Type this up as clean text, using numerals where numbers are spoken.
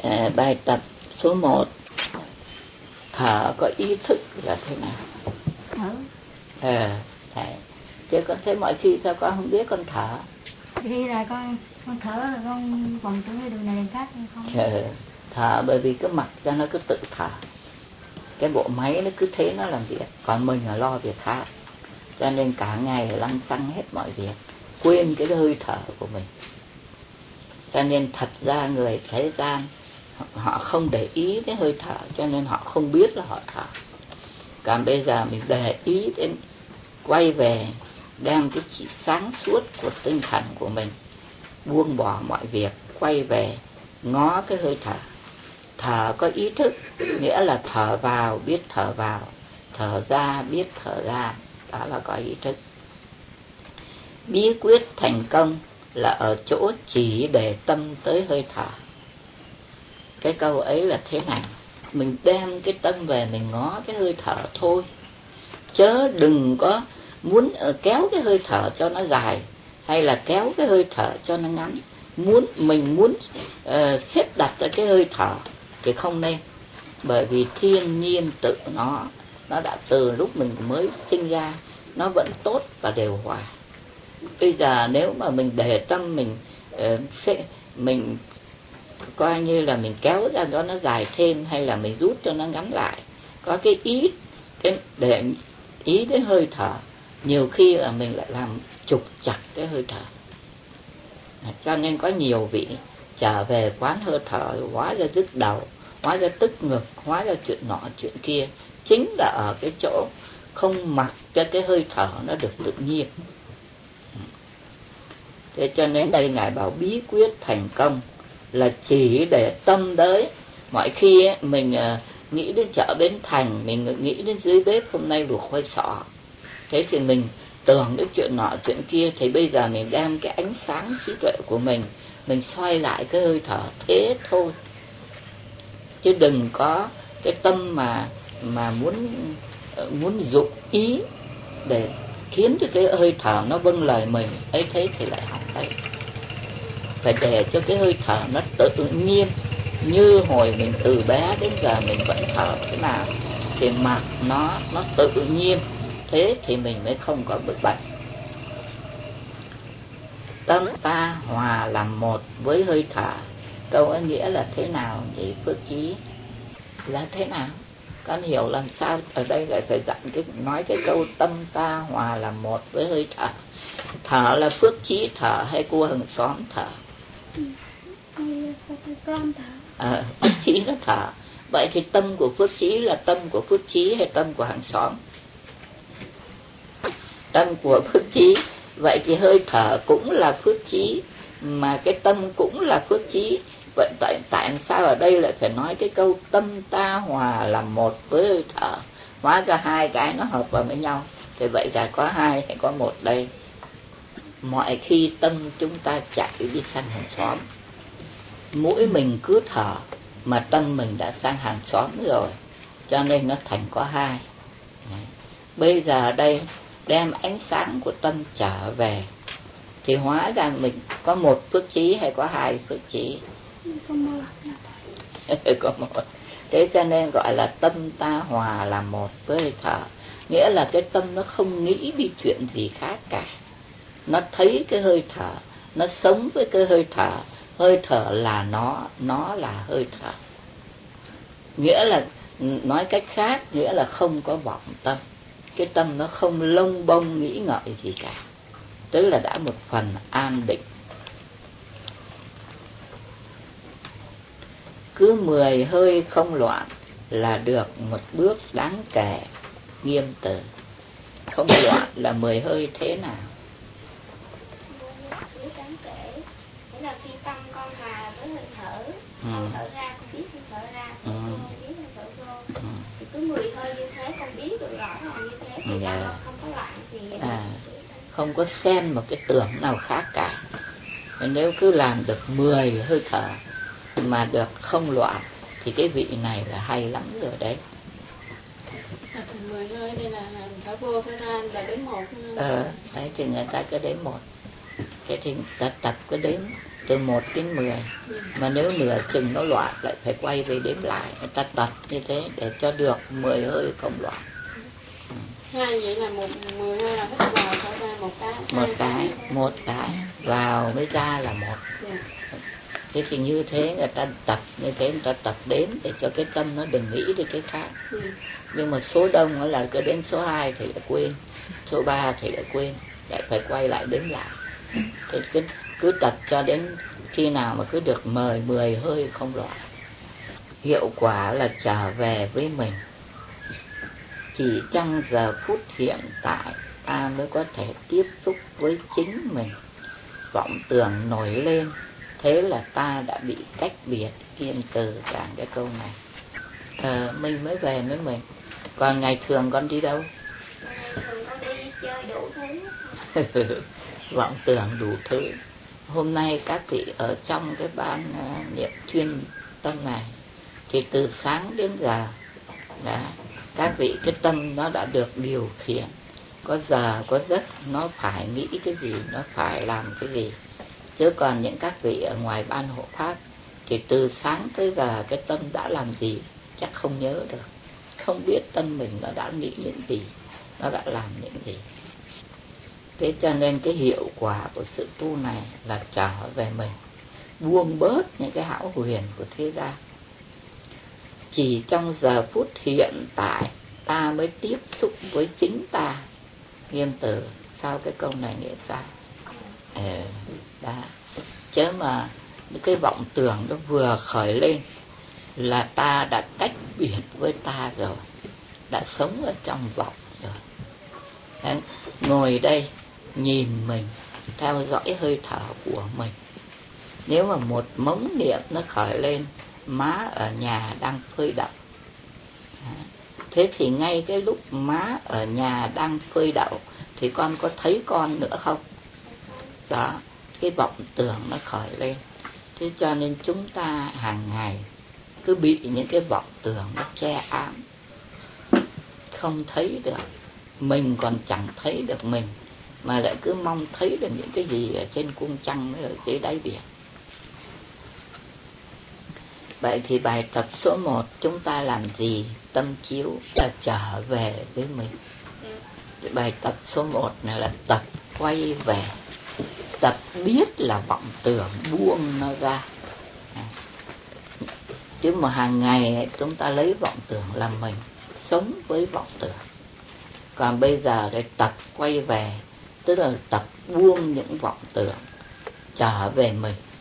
Bài tập số 1. Thở có ý thức là thế nào? Thầy. Chứ con thấy mọi khi sao con không biết con thở? Khi là con thở là con vòng tưởng đường này đường khác không? Thở bởi vì cái mặt cho nó cứ tự thở. Cái bộ máy nó cứ thế nó làm việc. Còn mình là lo việc khác. Cho nên cả ngày lăng xăng hết mọi việc, quên cái hơi thở của mình. Cho nên thật ra người thế gian họ không để ý đến hơi thở, cho nên họ không biết là họ thở. Còn bây giờ mình để ý đến, quay về, đem cái chỉ sáng suốt của tinh thần của mình, buông bỏ mọi việc, quay về, ngó cái hơi thở. Thở có ý thức, nghĩa là thở vào biết thở vào, thở ra biết thở ra, đó là có ý thức. Bí quyết thành công là ở chỗ chỉ để tâm tới hơi thở. Cái câu ấy là thế này: mình đem cái tâm về mình ngó cái hơi thở thôi, chớ đừng có muốn kéo cái hơi thở cho nó dài hay là kéo cái hơi thở cho nó ngắn. Mình muốn xếp đặt cho cái hơi thở thì không nên, bởi vì thiên nhiên tự nó đã từ lúc mình mới sinh ra nó vẫn tốt và đều hòa. Bây giờ nếu mà mình để tâm mình coi như là mình kéo ra cho nó dài thêm hay là mình rút cho nó ngắn lại, có cái ý để ý đến hơi thở, nhiều khi là mình lại làm trục chặt cái hơi thở. Cho nên có nhiều vị trở về quán hơi thở, hóa ra nhức đầu, hóa ra tức ngực, hóa ra chuyện nọ chuyện kia, chính là ở cái chỗ không mặc cho cái hơi thở nó được tự nhiên. Thế cho nên đây Ngài bảo bí quyết thành công là chỉ để tâm tới. Mọi khi mình nghĩ đến chợ Bến Thành, mình nghĩ đến dưới bếp hôm nay luộc khoai sọ, thế thì mình tưởng đến chuyện nọ chuyện kia, thì bây giờ mình đem cái ánh sáng trí tuệ của mình xoay lại cái hơi thở thế thôi. Chứ đừng có cái tâm mà muốn dụng ý để khiến cho cái hơi thở nó vâng lời mình ấy, thế thì lại hỏng đấy. Phải để cho cái hơi thở nó tự nhiên, như hồi mình từ bé đến giờ mình vẫn thở thế nào thì mặc nó tự nhiên, thế thì mình mới không có bực bệnh. Tâm ta hòa làm một với hơi thở. Câu ấy nghĩa là thế nào nhỉ Phước Chí? Là thế nào? Con hiểu làm sao ở đây lại phải dặn nói cái câu tâm ta hòa làm một với hơi thở. Thở là Phước Chí thở hay cô hàng xóm thở? Phước Chí nó thở. Vậy thì tâm của Phước Chí là tâm của Phước Chí hay tâm của hàng xóm? Tâm của Phước Chí. Vậy thì hơi thở cũng là Phước Chí, mà cái tâm cũng là Phước Chí. Vậy tại sao ở đây lại phải nói cái câu tâm ta hòa làm một với hơi thở? Hóa ra hai cái nó hợp vào với nhau. Thì vậy là có hai hay có một đây? Mọi khi tâm chúng ta chạy đi sang hàng xóm, mũi mình cứ thở mà tâm mình đã sang hàng xóm rồi, cho nên nó thành có hai. Bây giờ đây đem ánh sáng của tâm trở về thì hóa ra mình có một Phước Chí hay có hai Phước Chí? Có một. Thế cho nên gọi là tâm ta hòa là một với hơi thở. Nghĩa là cái tâm nó không nghĩ đi chuyện gì khác cả, nó thấy cái hơi thở, nó sống với cái hơi thở. Hơi thở là nó là hơi thở. Nghĩa là, nói cách khác, nghĩa là không có vọng tâm. Cái tâm nó không lông bông nghĩ ngợi gì cả, tức là đã một phần an định. Cứ 10 hơi không loạn là được một bước đáng kể nghiêm từ. Không loạn là 10 hơi thế nào? Đáng kể nghĩa là khi tâm con hòa với hơi thở, con thở ra con biết con thở ra, con biết con thở vô, thì cứ 10 hơi như thế con biết được rõ ràng như thế thì nó không có loạn gì. Không có xen một cái tưởng nào khác cả. Nếu cứ làm được 10 hơi thở mà được không loạn thì cái vị này là hay lắm rồi đấy. 10 hơi đây là thở vô thở ra là đếm 1. Đấy thì người ta cứ đếm 1. Thế thì ta tập cứ đếm từ 1 đến 10. Mà nếu nửa chừng nó loạn lại phải quay về đếm lại. Người ta tập như thế để cho được 10 hơi không loạn. Hai vậy là 10 hơi là hít vào thở ra một cái vào mới ra là 1. Thế thì như thế người ta tập như thế, người ta tập đếm để cho cái tâm nó đừng nghĩ đến cái khác. Nhưng mà số đông là cứ đến số 2 thì lại quên, số 3 thì lại quên, lại phải quay lại đếm lại. Thế cứ tập cho đến khi nào mà cứ được 10 hơi không loạn. Hiệu quả là trở về với mình. Chỉ trong giờ phút hiện tại ta mới có thể tiếp xúc với chính mình. Vọng tưởng nổi lên, thế là ta đã bị cách biệt. Nghiêm từ giảng cái câu này. Mình mới về với mình. Còn ngày thường con đi đâu? Ngày thường con đi chơi đủ thứ. Vọng tưởng đủ thứ. Hôm nay các vị ở trong cái ban niệm chuyên tâm này thì từ sáng đến giờ đã, các vị cái tâm nó đã được điều khiển, có giờ có giấc nó phải nghĩ cái gì, nó phải làm cái gì. Chứ còn những các vị ở ngoài ban hộ pháp thì từ sáng tới giờ cái tâm đã làm gì chắc không nhớ được, không biết tâm mình nó đã nghĩ những gì, nó đã làm những gì. Thế cho nên cái hiệu quả của sự tu này là trở về mình, buông bớt những cái hão huyền của thế gian. Chỉ trong giờ phút hiện tại ta mới tiếp xúc với chính ta. Nghiêm từ, sao cái câu này nghĩa sao? Đó. Chứ mà cái vọng tưởng nó vừa khởi lên là ta đã cách biệt với ta rồi, đã sống ở trong vọng rồi. Đấy. Ngồi đây nhìn mình, theo dõi hơi thở của mình. Nếu mà một mống niệm nó khởi lên, má ở nhà đang phơi đậu. Thế thì ngay cái lúc má ở nhà đang phơi đậu thì con có thấy con nữa không? Đó, cái vọng tưởng nó khởi lên. Thế cho nên chúng ta hàng ngày cứ bị những cái vọng tưởng nó che ám, không thấy được. Mình còn chẳng thấy được mình, mà lại cứ mong thấy được những cái gì ở trên cung trăng ở dưới đáy biển. Vậy thì bài tập số 1 chúng ta làm gì? Tâm chiếu là trở về với mình. Bài tập số 1 này là tập quay về, tập biết là vọng tưởng, buông nó ra. Chứ mà hàng ngày chúng ta lấy vọng tưởng làm mình, sống với vọng tưởng. Còn bây giờ để tập quay về, tức là tập buông những vọng tưởng, trở về mình.